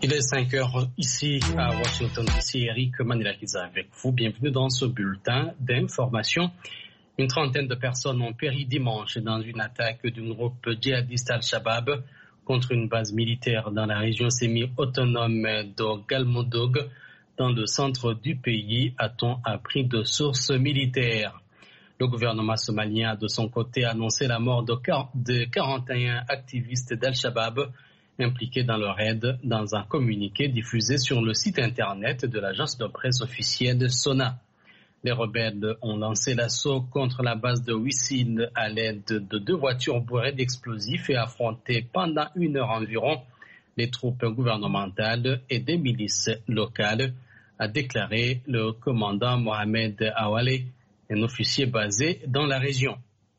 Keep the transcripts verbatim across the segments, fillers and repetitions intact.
Il est cinq heures ici à Washington D C. Eric Manilakiza avec vous. Bienvenue dans ce bulletin d'information. Une trentaine de personnes ont péri dimanche dans une attaque d'un groupe djihadiste Al-Shabaab contre une base militaire dans la région semi-autonome de Galmudug, dans le centre du pays, a-t-on appris de sources militaires. Le gouvernement somalien a de son côté annoncé la mort de quarante et un activistes d'Al-Shabaab impliqués dans le raid dans un communiqué diffusé sur le site internet de l'agence de presse officielle SONA. Les rebelles ont lancé l'assaut contre la base de Wissin à l'aide de deux voitures bourrées d'explosifs et affronté pendant une heure environ les troupes gouvernementales et des milices locales, a déclaré le commandant Mohamed Awale, un officier basé dans la région.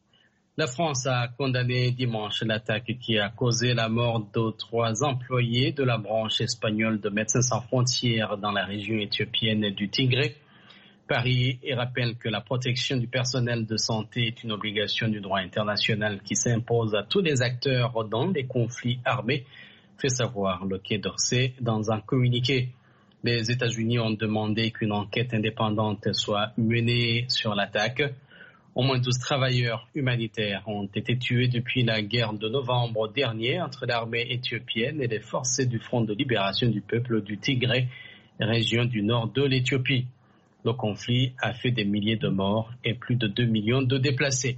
La France a condamné dimanche l'attaque qui a causé la mort de trois employés de la branche espagnole de Médecins sans frontières dans la région éthiopienne du Tigré. Paris rappelle que la protection du personnel de santé est une obligation du droit international qui s'impose à tous les acteurs dans les conflits armés, fait savoir le Quai d'Orsay dans un communiqué. Les États-Unis ont demandé qu'une enquête indépendante soit menée sur l'attaque. Au moins douze travailleurs humanitaires ont été tués depuis la guerre de novembre dernier entre l'armée éthiopienne et les forces du Front de libération du peuple du Tigré, région du nord de l'Éthiopie. Le conflit a fait des milliers de morts et plus de deux millions de déplacés.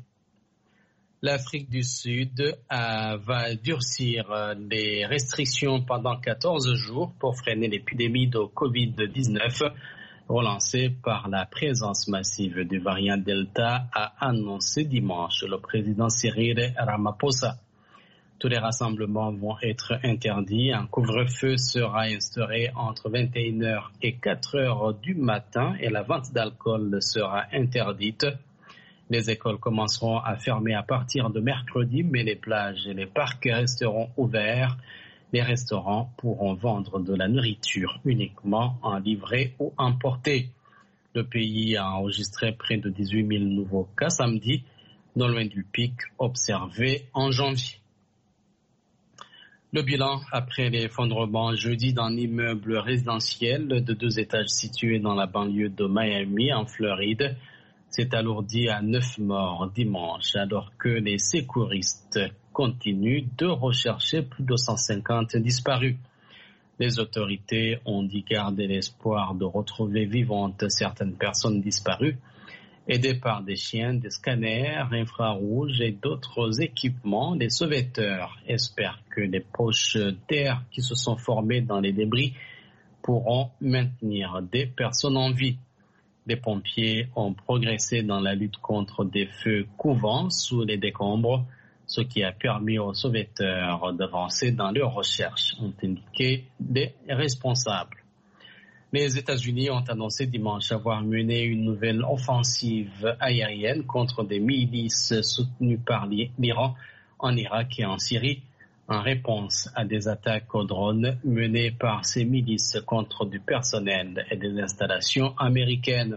L'Afrique du Sud a, va durcir les restrictions pendant quatorze jours pour freiner l'épidémie de covid dix-neuf. Relancé par la présence massive du variant Delta, a annoncé dimanche le président Cyril Ramaphosa. Tous les rassemblements vont être interdits. Un couvre-feu sera instauré entre vingt et une heures et quatre heures du matin et la vente d'alcool sera interdite. Les écoles commenceront à fermer à partir de mercredi, mais les plages et les parcs resteront ouverts. Les restaurants pourront vendre de la nourriture uniquement en livrée ou emportée. Le pays a enregistré près de dix-huit mille nouveaux cas samedi, non loin du pic observé en janvier. Le bilan après l'effondrement jeudi d'un immeuble résidentiel de deux étages situé dans la banlieue de Miami, en Floride, s'est alourdi à neuf morts dimanche, alors que les secouristes continuent de rechercher plus de cent cinquante disparus. Les autorités ont dit garder l'espoir de retrouver vivantes certaines personnes disparues, aidées par des chiens, des scanners infrarouges et d'autres équipements. Les sauveteurs espèrent que les poches d'air qui se sont formées dans les débris pourront maintenir des personnes en vie. Les pompiers ont progressé dans la lutte contre des feux couvants sous les décombres, ce qui a permis aux sauveteurs d'avancer dans leurs recherches, ont indiqué des responsables. Les États-Unis ont annoncé dimanche avoir mené une nouvelle offensive aérienne contre des milices soutenues par l'Iran en Irak et en Syrie, en réponse à des attaques aux drones menées par ces milices contre du personnel et des installations américaines.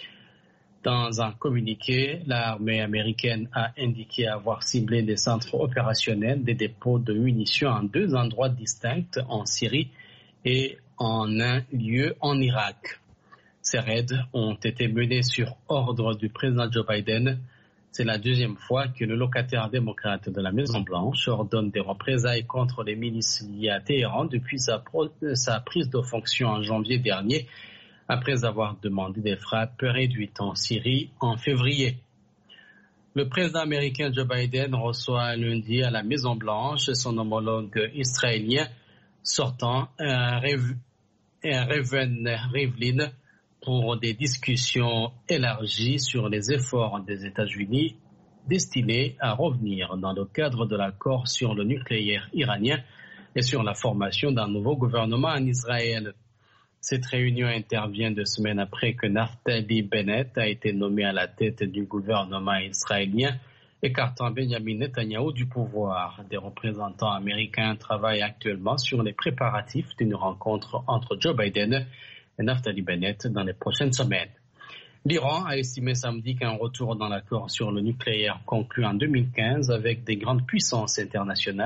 Dans un communiqué, l'armée américaine a indiqué avoir ciblé des centres opérationnels, des dépôts de munitions en deux endroits distincts, en Syrie et en un lieu en Irak. Ces raids ont été menés sur ordre du président Joe Biden. C'est la deuxième fois que le locataire démocrate de la Maison-Blanche ordonne des représailles contre les milices liées à Téhéran depuis sa, pro- sa prise de fonction en janvier dernier, après avoir demandé des frappes réduites en Syrie en février. Le président américain Joe Biden reçoit lundi à la Maison-Blanche son homologue israélien sortant, un Reuven Rivlin, pour des discussions élargies sur les efforts des États-Unis destinés à revenir dans le cadre de l'accord sur le nucléaire iranien et sur la formation d'un nouveau gouvernement en Israël. Cette réunion intervient deux semaines après que Naftali Bennett a été nommé à la tête du gouvernement israélien, écartant Benjamin Netanyahou du pouvoir. Des représentants américains travaillent actuellement sur les préparatifs d'une rencontre entre Joe Biden et Naftali Bennett dans les prochaines semaines. L'Iran a estimé samedi qu'un retour dans l'accord sur le nucléaire conclu en deux mille quinze avec des grandes puissances internationales